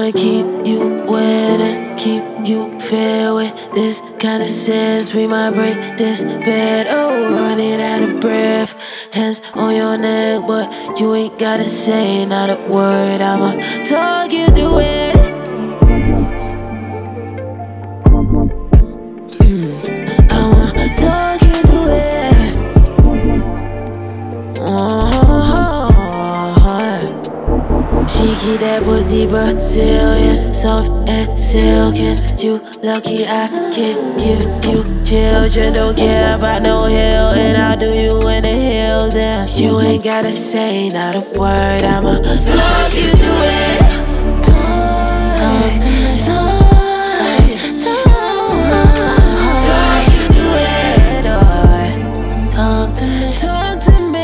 wanna keep you wet and keep you fair with this kind of sense. We might break this bed. Oh, running out of breath. Hands on your neck, but you ain't gotta say not a word. I'ma talk you through it. I'ma talk you through it. She keep that pussy Brazilian, soft and silken. You lucky I can give you children. Don't care about no hill, and I'll do you in the hills. And you ain't gotta say not a word. I'ma talk you through it. Talk you through it. Talk to me. Talk to me.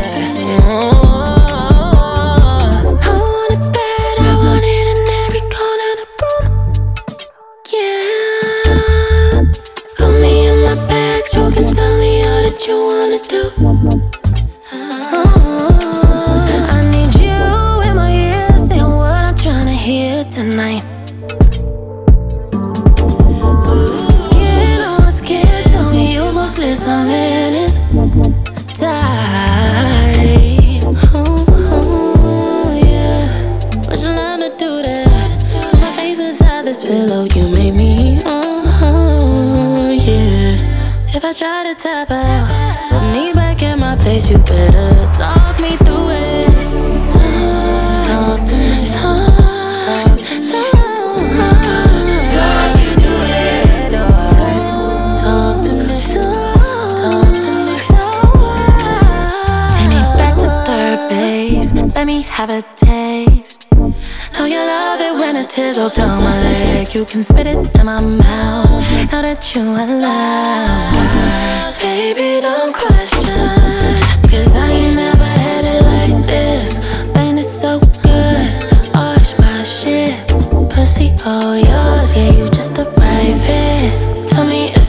You wanna do? I need you in my ear, saying what I'm trying to hear tonight. Skin on my skin, tell me you gon' slip some in this tight. Yeah. But you learn to do that. Put my face inside this pillow, you made me. Yeah. If I try to tap out, put me back in my place, you better talk me through it. Talk to me. Talk you through it. Talk to me. Take me back to third base, let me have a taste. Know you love it when the tears roll down my leg. You can spit it in my mouth, now that you allow. Baby, don't question, 'cause I ain't never had it like this. Man, it's so good, wash my shit. Pussy all yours, yeah, you just the right fit. Tell me